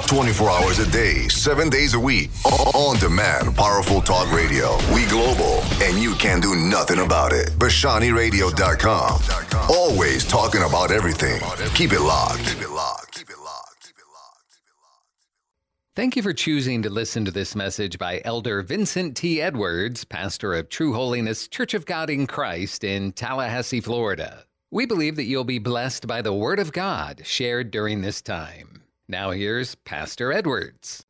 24 hours a day, 7 days a week. On demand, powerful talk radio. We global, and you can't do nothing about it. BashaniRadio.com. Always talking about everything. Keep it locked. Keep it locked. Keep it locked. Keep it locked. Keep it locked. Thank you for choosing to listen to this message by Elder Vincent T. Edwards, pastor of True Holiness Church of God in Christ in Tallahassee, Florida. We believe that you'll be blessed by the Word of God shared during this time. Now here's Pastor Edwards.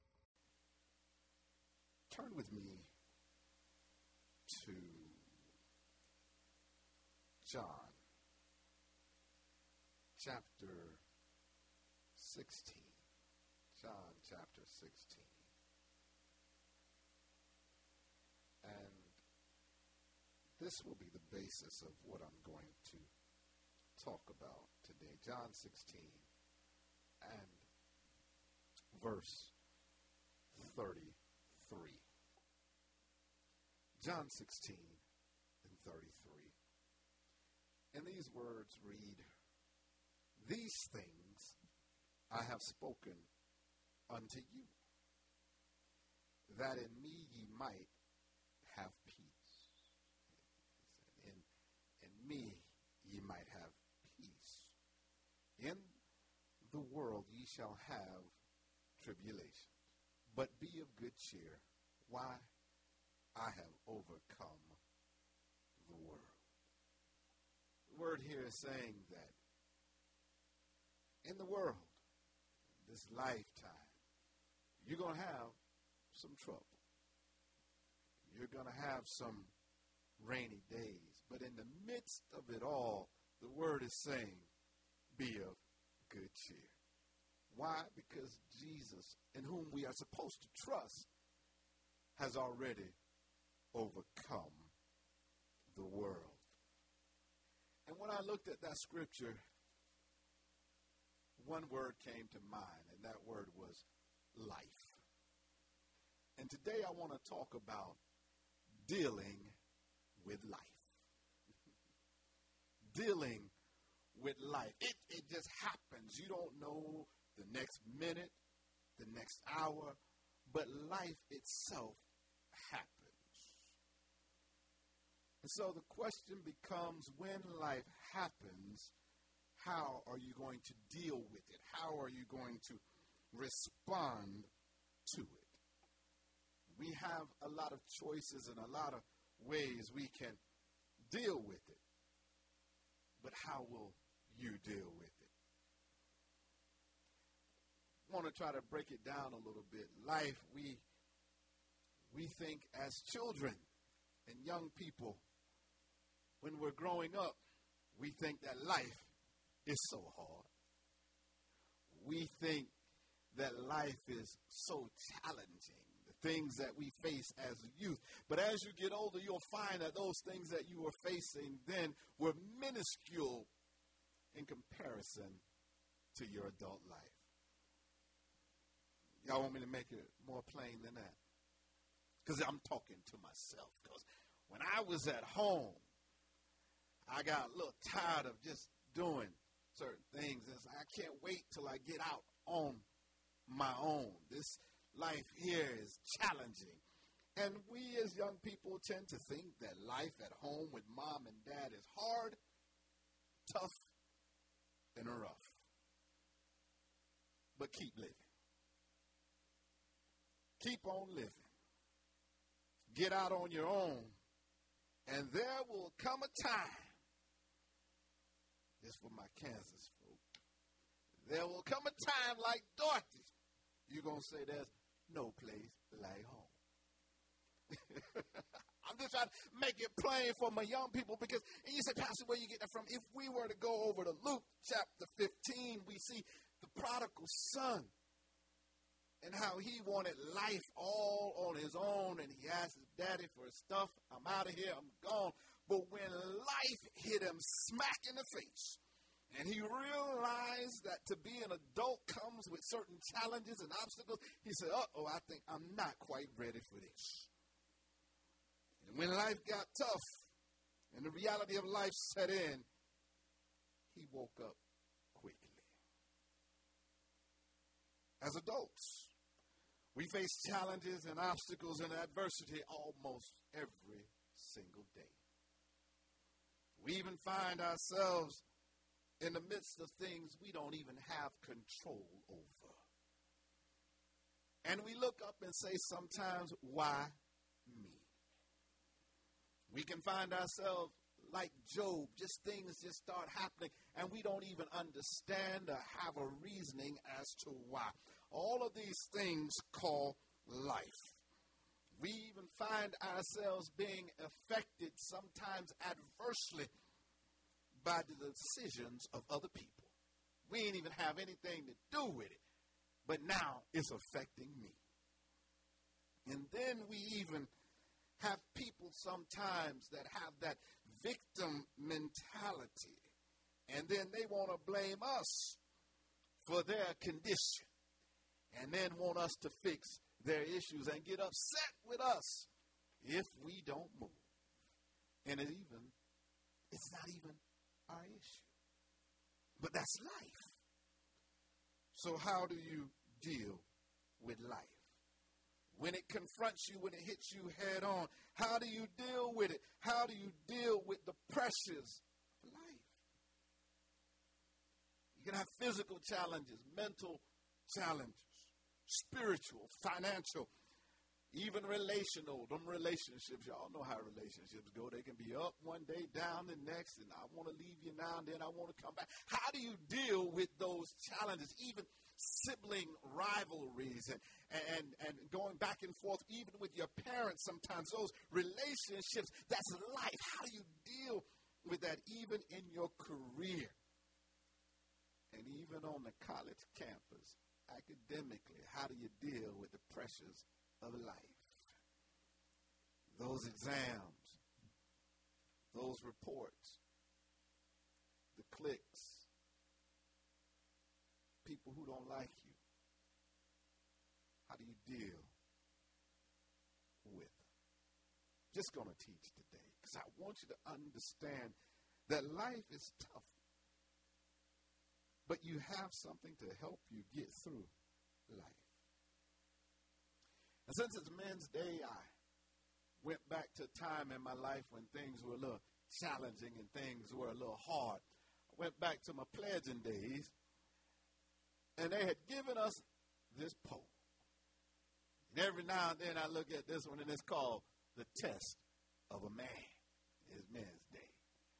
Turn with me to John chapter 16. John chapter 16. And this will be the basis of what I'm going to talk about today. John 16 and verse 33. John 16 and 33. And these words read, "These things I have spoken unto you, that in me ye might have peace." In me ye might have peace. In the world ye shall have tribulation, but be of good cheer. Why? I have overcome the world. The word here is saying that in the world, this lifetime, you're going to have some trouble. You're going to have some rainy days. But in the midst of it all, the word is saying, be of good cheer. Why? Because Jesus, in whom we are supposed to trust, has already overcome the world. And when I looked at that scripture, one word came to mind, and that word was life. And today I want to talk about dealing with life. Dealing with life. It just happens. You don't know the next minute, the next hour, but life itself happens. And so the question becomes, when life happens, how are you going to deal with it? How are you going to respond to it? We have a lot of choices and a lot of ways we can deal with it. But how will you deal with it? I want to try to break it down a little bit. Life, we think as children and young people, when we're growing up, we think that life is so hard. We think that life is so challenging, the things that we face as youth. But as you get older, you'll find that those things that you were facing then were minuscule in comparison to your adult life. Y'all want me to make it more plain than that? Because I'm talking to myself. Because when I was at home, I got a little tired of just doing certain things. And I can't wait till I get out on my own. This life here is challenging. And we as young people tend to think that life at home with mom and dad is hard, tough, and rough. But keep living. Keep on living. Get out on your own, and there will come a time, this for my Kansas folk, there will come a time like Dorothy, you're going to say there's no place like home. I'm just trying to make it plain for my young people because, and you say, Pastor, where you get that from? If we were to go over to Luke chapter 15, we see the prodigal son and how he wanted life all on his own, and he asked his daddy for his stuff. I'm out of here. I'm gone. But when life hit him smack in the face, and he realized that to be an adult comes with certain challenges and obstacles, he said, I think I'm not quite ready for this. And when life got tough and the reality of life set in, he woke up quickly. As adults, we face challenges and obstacles and adversity almost every single day. We even find ourselves in the midst of things we don't even have control over. And we look up and say sometimes, why me? We can find ourselves like Job, just things just start happening, and we don't even understand or have a reasoning as to why. All of these things call life. We even find ourselves being affected sometimes adversely by the decisions of other people. We ain't even have anything to do with it, but now it's affecting me. And then we even have people sometimes that have that victim mentality, and then they want to blame us for their condition, and then want us to fix their issues and get upset with us if we don't move. And it's not even our issue. But that's life. So how do you deal with life? When it confronts you, when it hits you head on, how do you deal with it? How do you deal with the pressures of life? You can have physical challenges, mental challenges, spiritual, financial, even relational. Them relationships, y'all know how relationships go. They can be up one day, down the next, and I want to leave you now, and then I want to come back. How do you deal with those challenges, even sibling rivalries and going back and forth, even with your parents sometimes, those relationships, that's life. How do you deal with that even in your career? And even on the college campus, academically, how do you deal with the pressures of life? Those exams, those reports, the cliques, people who don't like you. How do you deal with them? Just going to teach today because I want you to understand that life is tough, but you have something to help you get through life. And since it's Men's Day, I went back to a time in my life when things were a little challenging and things were a little hard. I went back to my pledging days, and they had given us this poem. And every now and then I look at this one, and it's called The Test of a Man. It's Men's Day.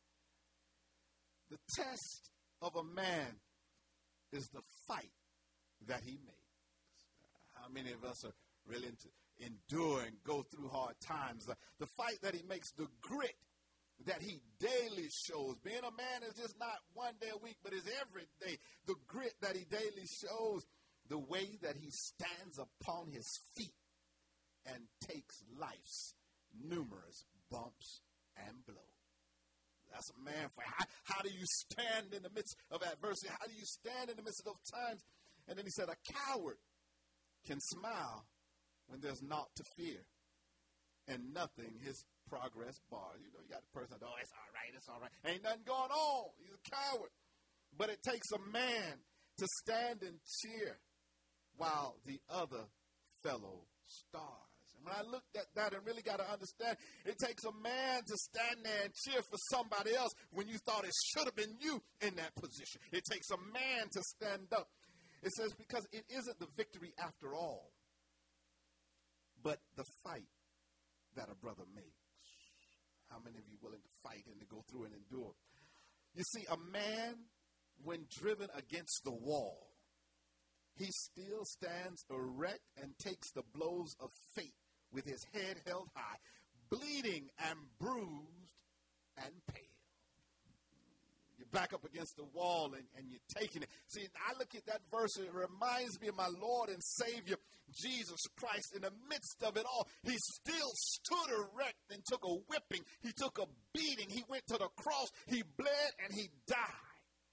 The test of a man is the fight that he makes. How many of us are really into endure and go through hard times? The fight that he makes, the grit that he daily shows. Being a man is just not one day a week, but is every day. The grit that he daily shows, the way that he stands upon his feet and takes life's numerous bumps and blows. That's a man for how do you stand in the midst of adversity? How do you stand in the midst of those times? And then he said, a coward can smile when there's naught to fear and nothing his progress bar. You know, you got the person, oh, it's all right. Ain't nothing going on. He's a coward. But it takes a man to stand and cheer while the other fellow stars. And when I looked at that and really got to understand, it takes a man to stand there and cheer for somebody else when you thought it should have been you in that position. It takes a man to stand up. It says because it isn't the victory after all, but the fight that a brother makes. How many of you willing to fight and to go through and endure? You see, a man, when driven against the wall, he still stands erect and takes the blows of fate with his head held high, bleeding and bruised and pale. You're back up against the wall and you're taking it. See, I look at that verse and it reminds me of my Lord and Savior, Jesus Christ. In the midst of it all, he still stood erect and took a whipping. He took a beating. He went to the cross. He bled and he died.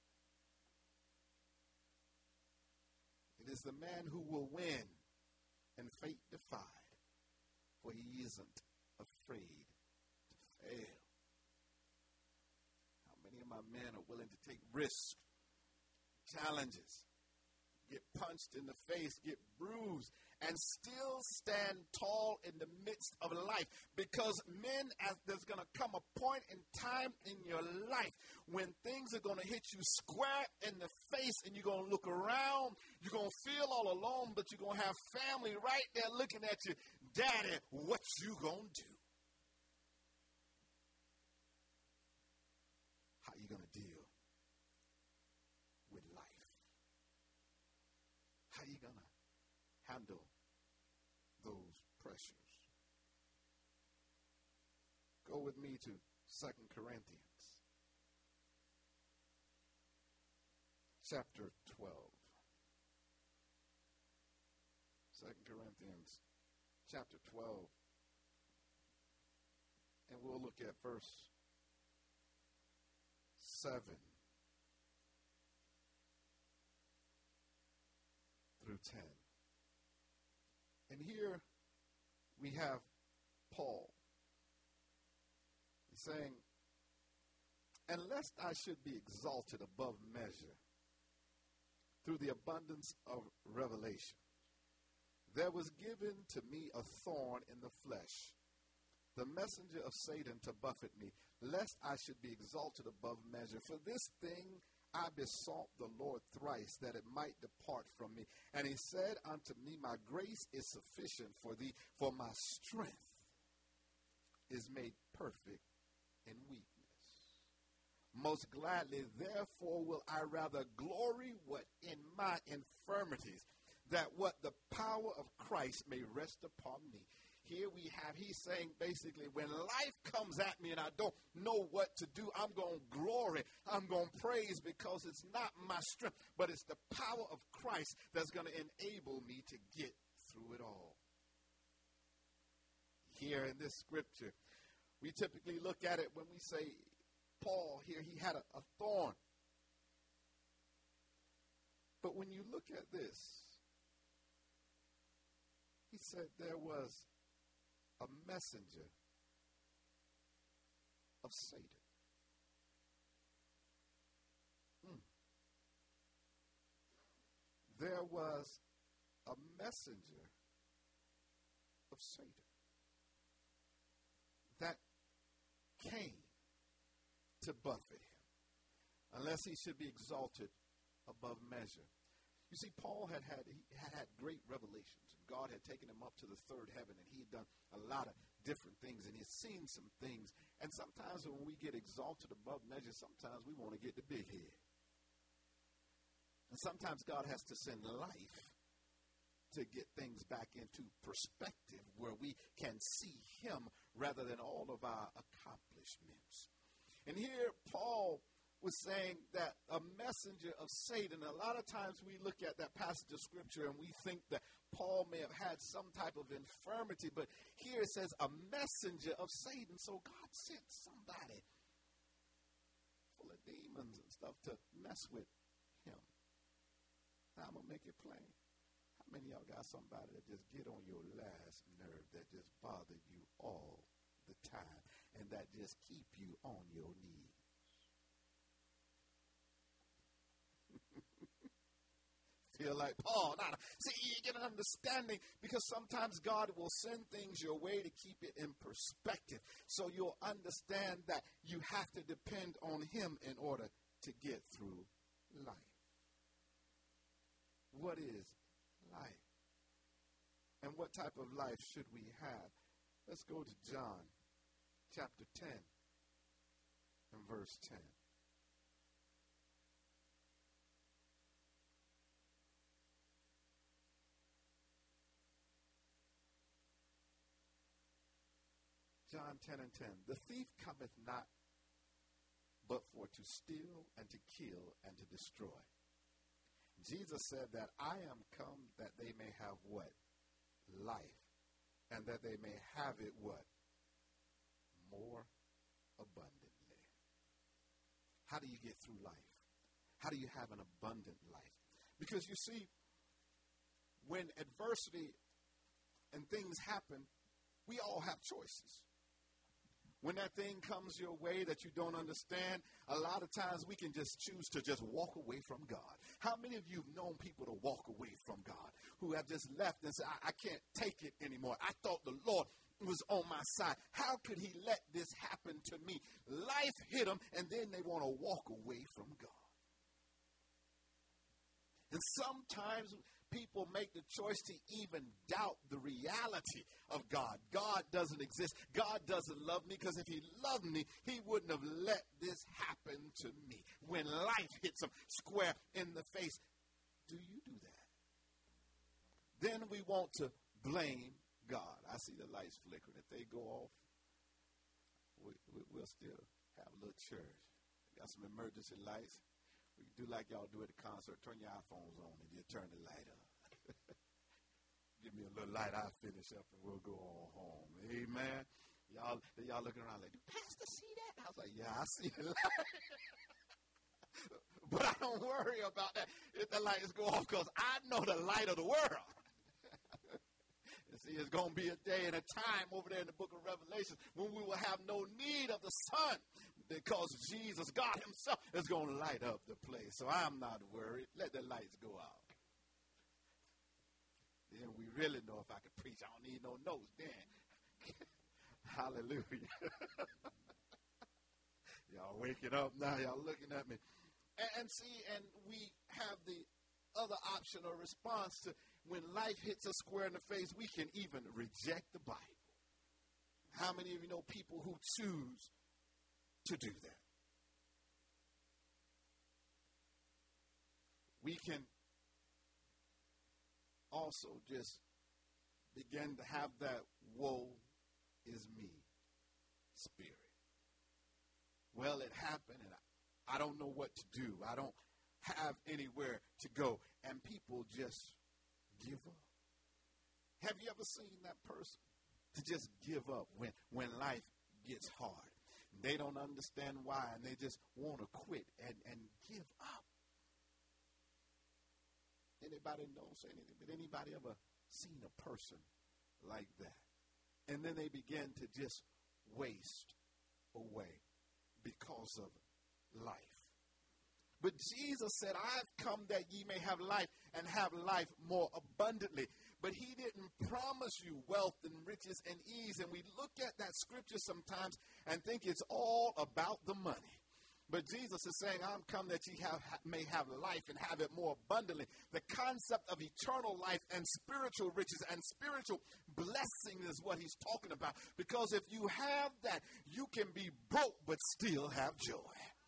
It is the man who will win and fate defied, for he isn't afraid to fail. How many of my men are willing to take risks, challenges, get punched in the face, get bruised, and still stand tall in the midst of life. Because there's going to come a point in time in your life when things are going to hit you square in the face, and you're going to look around, you're going to feel all alone, but you're going to have family right there looking at you. Daddy, what you going to do? How you going to deal with life? How you going to handle those pressures? Go with me to 2 Corinthians chapter 12. 2 Corinthians chapter 12. And we'll look at verse 7 through 10. And here we have Paul. He's saying, "And lest I should be exalted above measure through the abundance of revelation, there was given to me a thorn in the flesh, the messenger of Satan to buffet me, lest I should be exalted above measure. For this thing I besought the Lord thrice, that it might depart from me. And he said unto me, My grace is sufficient for thee, for my strength is made perfect in weakness. Most gladly, therefore, will I rather glory what in my infirmities, that what the power of Christ may rest upon me." Here he's saying basically, when life comes at me and I don't know what to do, I'm going to glory, I'm going to praise, because it's not my strength, but it's the power of Christ that's going to enable me to get through it all. Here in this scripture, we typically look at it when we say, Paul here, he had a thorn. But when you look at this, he said there was a messenger of Satan. There was a messenger of Satan that came to buffet him, unless he should be exalted above measure. You see, Paul had great revelations. God had taken him up to the third heaven, and he had done a lot of different things, and he had seen some things. And sometimes when we get exalted above measure, sometimes we want to get the big head. And sometimes God has to send life to get things back into perspective where we can see him rather than all of our accomplishments. And here Paul was saying that a messenger of Satan. A lot of times we look at that passage of scripture and we think that Paul may have had some type of infirmity, but here it says a messenger of Satan. So God sent somebody full of demons and stuff to mess with him. Now I'm going to make it plain. How many of y'all got somebody that just get on your last nerve, that just bother you all the time, and that just keep you on your knees? Feel like Paul. Now, see, you get an understanding, because sometimes God will send things your way to keep it in perspective. So you'll understand that you have to depend on him in order to get through life. What is life? And what type of life should we have? Let's go to John chapter 10 and verse 10. John 10 and 10. The thief cometh not but for to steal and to kill and to destroy. Jesus said that I am come that they may have what? Life. And that they may have it what? More abundantly. How do you get through life? How do you have an abundant life? Because you see, when adversity and things happen, we all have choices. When that thing comes your way that you don't understand, a lot of times we can just choose to just walk away from God. How many of you have known people to walk away from God, who have just left and said, I can't take it anymore. I thought the Lord was on my side. How could he let this happen to me? Life hit them, and then they want to walk away from God. And sometimes people make the choice to even doubt the reality of God. God doesn't exist. God doesn't love me, because if he loved me, he wouldn't have let this happen to me. When life hits him square in the face, do you do that? Then we want to blame God. I see the lights flickering. If they go off, we'll still have a little church. Got some emergency lights. We do like y'all do at the concert. Turn your iPhones on and you turn the light up. Give me a little light, I'll finish up and we'll go on home. Amen. Y'all looking around like, do Pastor see that? I was like, yeah, I see the light. But I don't worry about that if the lights go off, because I know the light of the world. And see, it's going to be a day and a time over there in the book of Revelation when we will have no need of the sun, because Jesus, God himself, is going to light up the place. So I'm not worried. Let the lights go out. Then we really know if I can preach, I don't need no notes then. Hallelujah. Y'all waking up now. Y'all looking at me. And see, and we have the other option or response to when life hits us square in the face, we can even reject the Bible. How many of you know people who choose to do that? We can also just begin to have that woe is me spirit. Well, it happened, and I don't know what to do. I don't have anywhere to go. And people just give up. Have you ever seen that person to just give up when life gets hard? They don't understand why, and they just want to quit and give up. Anybody knows anything? But anybody ever seen a person like that? And then they begin to just waste away because of life. But Jesus said, I've come that ye may have life and have life more abundantly. But he didn't promise you wealth and riches and ease. And we look at that scripture sometimes and think it's all about the money. But Jesus is saying, I'm come that ye may have life and have it more abundantly. The concept of eternal life and spiritual riches and spiritual blessing is what he's talking about. Because if you have that, you can be broke but still have joy.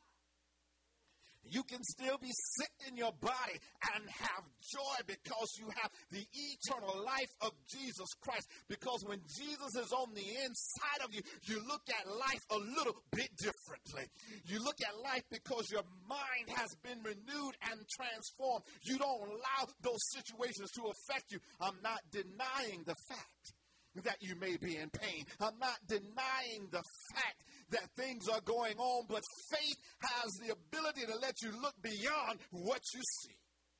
You can still be sick in your body and have joy because you have the eternal life of Jesus Christ. Because when Jesus is on the inside of you, you look at life a little bit differently. You look at life because your mind has been renewed and transformed. You don't allow those situations to affect you. I'm not denying the fact that you may be in pain. I'm not denying the fact that things are going on, but faith has the ability to let you look beyond what you see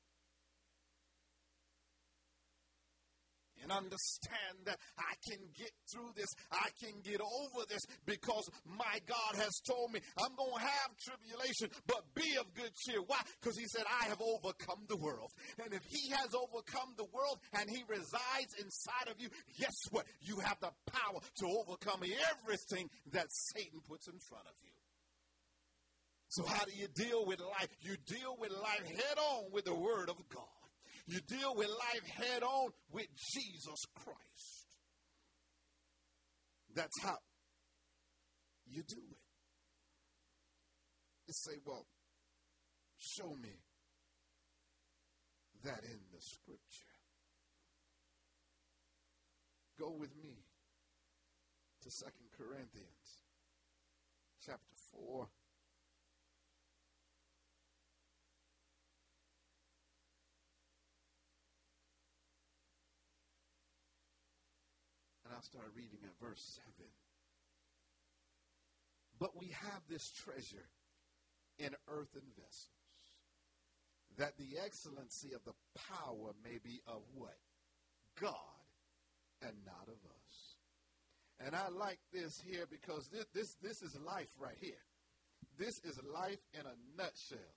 and understand that I can get through this, I can get over this, because my God has told me I'm going to have tribulation, but be of good cheer. Why? Because he said, I have overcome the world. And if he has overcome the world and he resides inside of you, guess what? You have the power to overcome everything that Satan puts in front of you. So how do you deal with life? You deal with life head on with the word of God. You deal with life head on with Jesus Christ. That's how you do it. You say, well, show me that in the scripture. Go with me to 2 Corinthians chapter 4. And I'll start reading at verse 7. But we have this treasure in earthen vessels, that the excellency of the power may be of what? God, and not of us. And I like this here because this is life right here. This is life in a nutshell.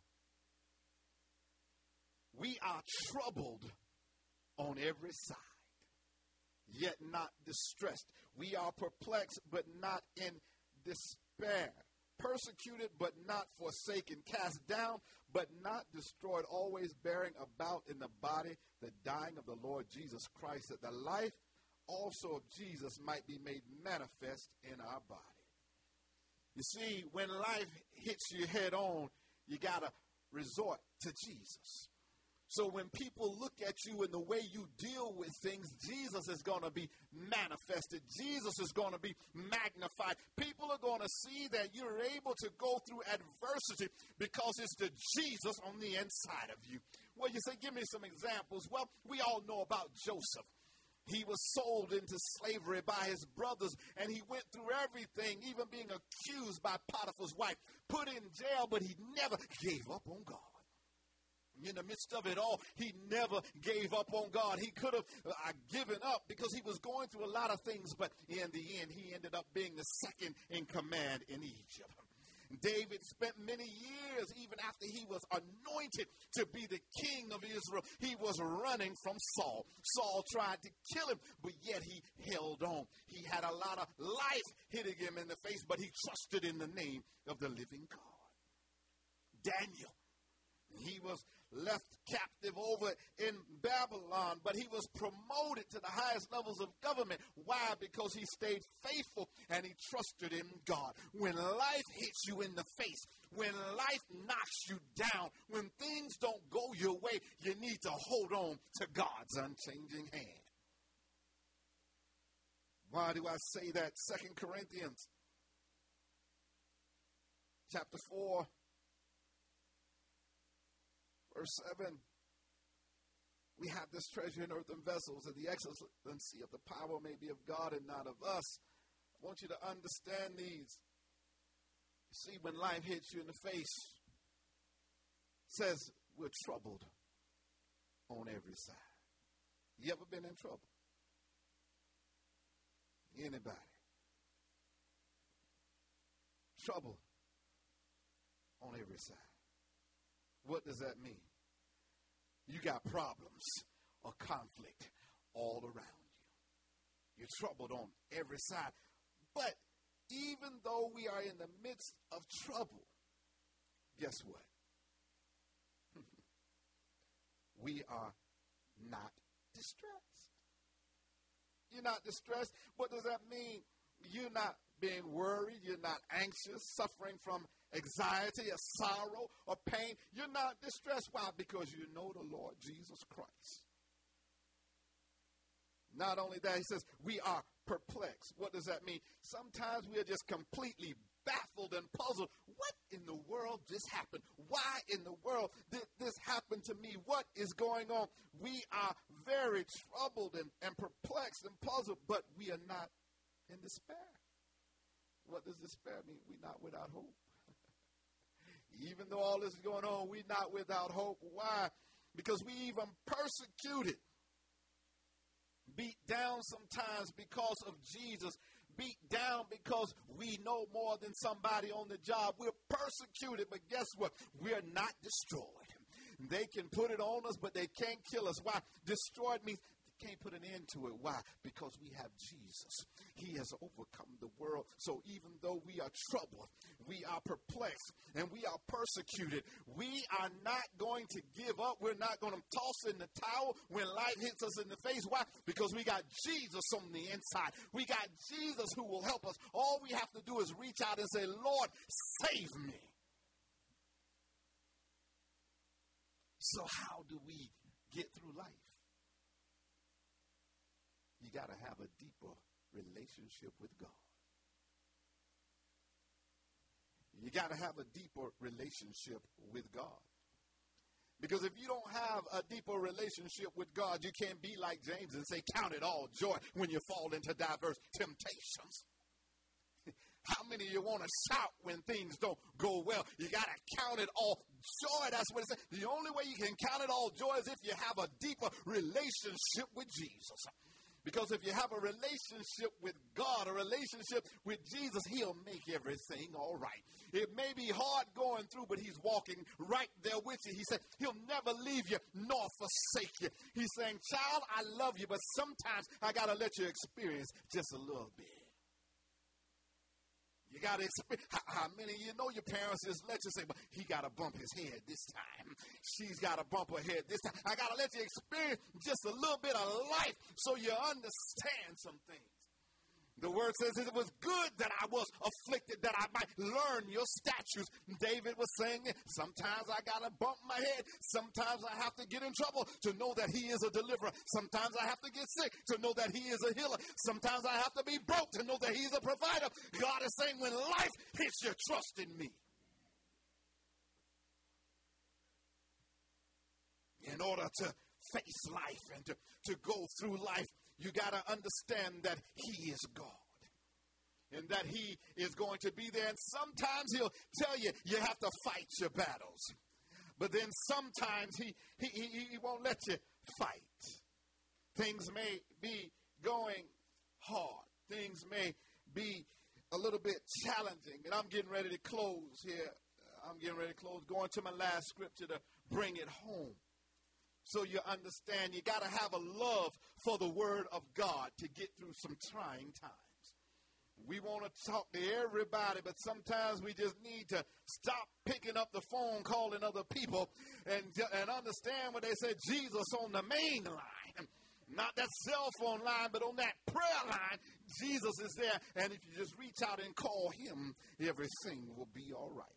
We are troubled on every side, yet not distressed. We are perplexed, but not in despair. Persecuted, but not forsaken. Cast down, but not destroyed. Always bearing about in the body the dying of the Lord Jesus Christ, that the life also of Jesus might be made manifest in our body. You see, when life hits you head on, you got to resort to Jesus. So when people look at you and the way you deal with things, Jesus is going to be manifested. Jesus is going to be magnified. People are going to see that you're able to go through adversity because it's the Jesus on the inside of you. Well, you say, give me some examples. Well, we all know about Joseph. He was sold into slavery by his brothers, and he went through everything, even being accused by Potiphar's wife, put in jail, but he never gave up on God. In the midst of it all, he never gave up on God. He could have given up because he was going through a lot of things, but in the end, he ended up being the second in command in Egypt. David spent many years, even after he was anointed to be the king of Israel, he was running from Saul. Saul tried to kill him, but yet he held on. He had a lot of life hitting him in the face, but he trusted in the name of the living God. Daniel, he was left captive over in Babylon, but he was promoted to the highest levels of government. Why? Because he stayed faithful and he trusted in God. When life hits you in the face, when life knocks you down, when things don't go your way, you need to hold on to God's unchanging hand. Why do I say that? 2 Corinthians chapter 4, verse 7, we have this treasure in earthen vessels, that the excellency of the power may be of God and not of us. I want you to understand these. You see, when life hits you in the face, it says we're troubled on every side. You ever been in trouble? Anybody? Trouble on every side. What does that mean? You got problems or conflict all around you. You're troubled on every side. But even though we are in the midst of trouble, guess what? We are not distressed. You're not distressed. What does that mean? You're not being worried. You're not anxious, suffering from anxiety or sorrow or pain. You're not distressed. Why? Because you know the Lord Jesus Christ. Not only that, he says, we are perplexed. What does that mean? Sometimes we are just completely baffled and puzzled. What in the world just happened? Why in the world did this happen to me? What is going on? We are very troubled and perplexed and puzzled, but we are not in despair. What does despair mean? We're not without hope. Even though all this is going on, we're not without hope. Why? Because we even persecuted, beat down sometimes because of Jesus, beat down because we know more than somebody on the job. We're persecuted, but guess what? We're not destroyed. They can put it on us, but they can't kill us. Why? Destroyed means they can't put an end to it. Why? Because we have Jesus. He has overcome the world. So even though we are troubled, we are perplexed, and we are persecuted, we are not going to give up. We're not going to toss in the towel when life hits us in the face. Why? Because we got Jesus on the inside. We got Jesus who will help us. All we have to do is reach out and say, Lord, save me. So how do we get through life? You got to have a deeper relationship with God. You got to have a deeper relationship with God. Because if you don't have a deeper relationship with God, you can't be like James and say, count it all joy when you fall into diverse temptations. How many of you want to shout when things don't go well? You got to count it all joy. That's what it says. The only way you can count it all joy is if you have a deeper relationship with Jesus. Because if you have a relationship with God, a relationship with Jesus, he'll make everything all right. It may be hard going through, but he's walking right there with you. He said he'll never leave you nor forsake you. He's saying, child, I love you, but sometimes I got to let you experience just a little bit. You got to experience. How many of you know your parents just let you say, but he got to bump his head this time. She's got to bump her head this time. I got to let you experience just a little bit of life so you understand some things. The word says it was good that I was afflicted, that I might learn your statutes. David was saying, sometimes I got to bump my head. Sometimes I have to get in trouble to know that he is a deliverer. Sometimes I have to get sick to know that he is a healer. Sometimes I have to be broke to know that he's a provider. God is saying, when life hits you, trust in me. In order to face life and to go through life, you got to understand that he is God and that he is going to be there. And sometimes he'll tell you, you have to fight your battles. But then sometimes he won't let you fight. Things may be going hard. Things may be a little bit challenging. And I'm getting ready to close here. Going to my last scripture to bring it home. So you understand, you got to have a love for the word of God to get through some trying times. We want to talk to everybody, but sometimes we just need to stop picking up the phone, calling other people, and understand when they say Jesus on the main line. Not that cell phone line, but on that prayer line, Jesus is there. And if you just reach out and call him, everything will be all right.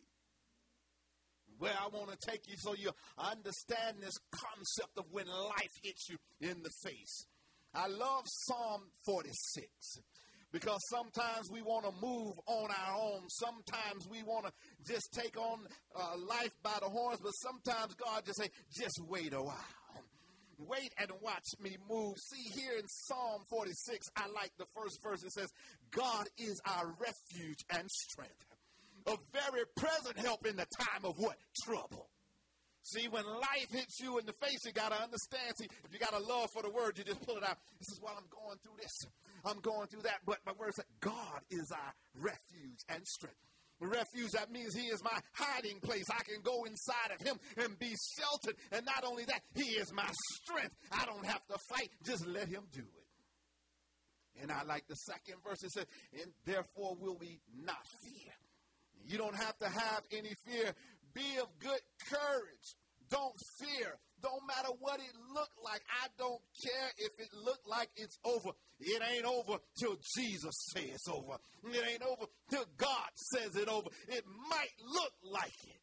Where I want to take you so you understand this concept of when life hits you in the face. I love Psalm 46 because sometimes we want to move on our own. Sometimes we want to just take on life by the horns, but sometimes God just say, just wait a while. Wait and watch me move. See, here in Psalm 46, I like the first verse. It says, God is our refuge and strength, a very present help in the time of what? Trouble. See, when life hits you in the face, you got to understand. See, if you got a love for the word, you just pull it out. This is while I'm going through this. I'm going through that. But my word said, God is our refuge and strength. Refuge, that means he is my hiding place. I can go inside of him and be sheltered. And not only that, he is my strength. I don't have to fight. Just let him do it. And I like the second verse. It says, and therefore will we not fear. You don't have to have any fear. Be of good courage. Don't fear. Don't matter what it look like. I don't care if it look like it's over. It ain't over till Jesus says it's over. It ain't over till God says it over. It might look like it.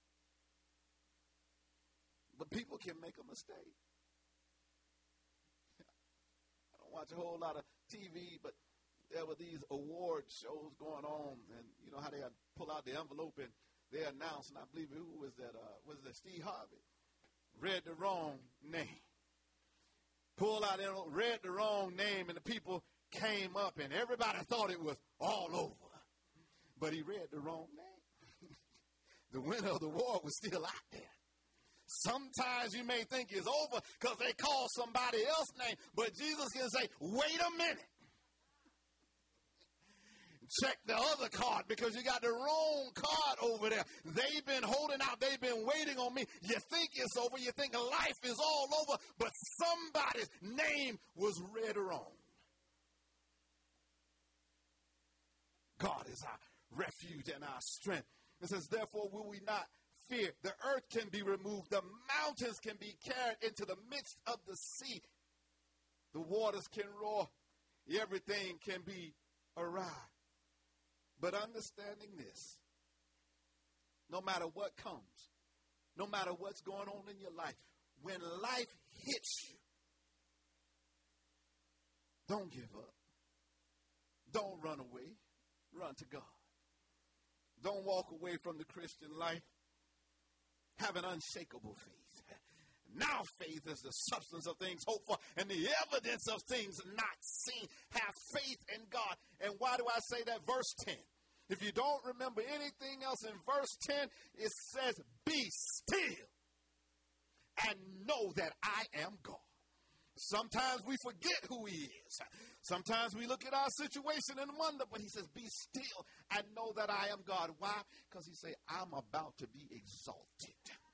But people can make a mistake. I don't watch a whole lot of TV, but there were these award shows going on, and you know how they pull out the envelope and they announced, and I believe who was that? Was that Steve Harvey? Read the wrong name. Pulled out, read the wrong name, and the people came up, and everybody thought it was all over. But he read the wrong name. The winner of the award was still out there. Sometimes you may think it's over because they call somebody else's name, but Jesus can say, wait a minute. Check the other card because you got the wrong card over there. They've been holding out. They've been waiting on me. You think it's over. You think life is all over, but somebody's name was read wrong. God is our refuge and our strength. It says, therefore will we not fear. The earth can be removed. The mountains can be carried into the midst of the sea. The waters can roar. Everything can be awry. But understanding this, no matter what comes, no matter what's going on in your life, when life hits you, don't give up. Don't run away. Run to God. Don't walk away from the Christian life. Have an unshakable faith. Now faith is the substance of things hoped for and the evidence of things not seen. Have faith in God. And why do I say that? Verse 10. If you don't remember anything else in verse 10, it says, be still and know that I am God. Sometimes we forget who he is. Sometimes we look at our situation and wonder, but he says, be still and know that I am God. Why? Because he said, I'm about to be exalted.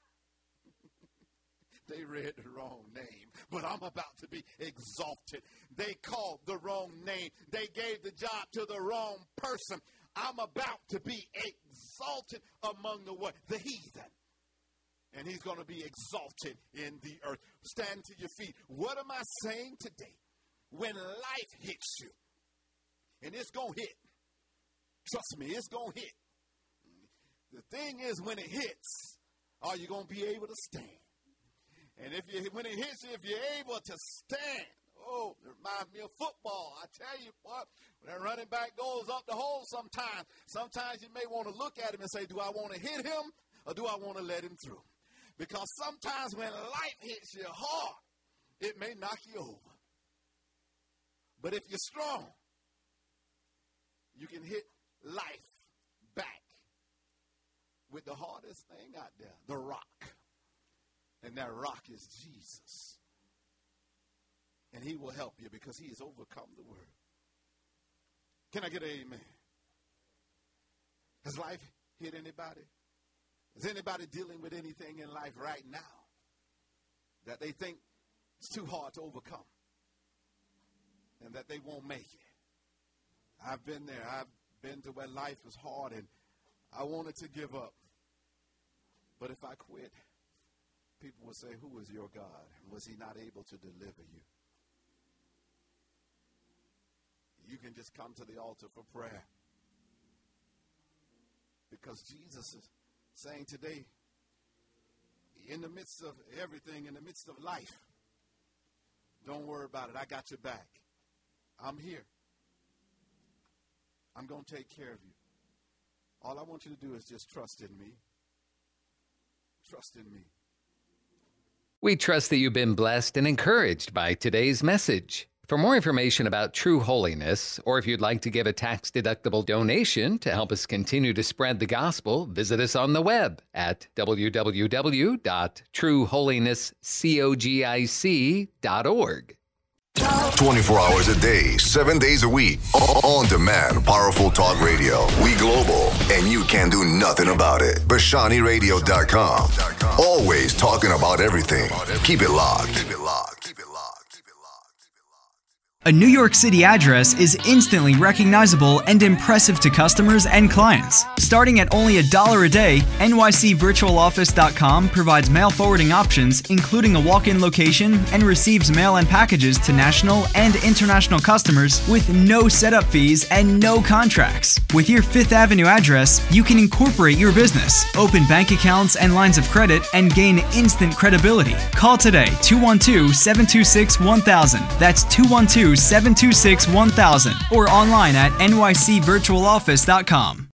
They read the wrong name, but I'm about to be exalted. They called the wrong name. They gave the job to the wrong person. I'm about to be exalted among the what? The heathen. And he's going to be exalted in the earth. Stand to your feet. What am I saying today? When life hits you, and it's going to hit, trust me, it's going to hit. The thing is, when it hits, are you going to be able to stand? And when it hits you, if you're able to stand, oh, it reminds me of football. I tell you what, when that running back goes up the hole sometimes you may want to look at him and say, do I want to hit him or do I want to let him through? Because sometimes when life hits you hard, it may knock you over. But if you're strong, you can hit life back with the hardest thing out there, the rock. And that rock is Jesus. And he will help you because he has overcome the world. Can I get an amen? Has life hit anybody? Is anybody dealing with anything in life right now that they think it's too hard to overcome and that they won't make it? I've been there. I've been to where life was hard and I wanted to give up. But if I quit, people will say, who is your God? Was he not able to deliver you? You can just come to the altar for prayer. Because Jesus is saying today, in the midst of everything, in the midst of life, don't worry about it. I got your back. I'm here. I'm going to take care of you. All I want you to do is just trust in me. Trust in me. We trust that you've been blessed and encouraged by today's message. For more information about True Holiness, or if you'd like to give a tax-deductible donation to help us continue to spread the gospel, visit us on the web at www.trueholinesscogic.org. 24 hours a day, 7 days a week. On demand, powerful talk radio. We global, and you can do nothing about it. BashaniRadio.com. Always talking about everything. Keep it locked. Keep it locked. Keep it locked. A New York City address is instantly recognizable and impressive to customers and clients. Starting at only $1 a day, nycvirtualoffice.com provides mail forwarding options, including a walk-in location, and receives mail and packages to national and international customers with no setup fees and no contracts. With your Fifth Avenue address, you can incorporate your business, open bank accounts and lines of credit, and gain instant credibility. Call today, 212-726-1000. That's 212-726-1000 or online at nycvirtualoffice.com.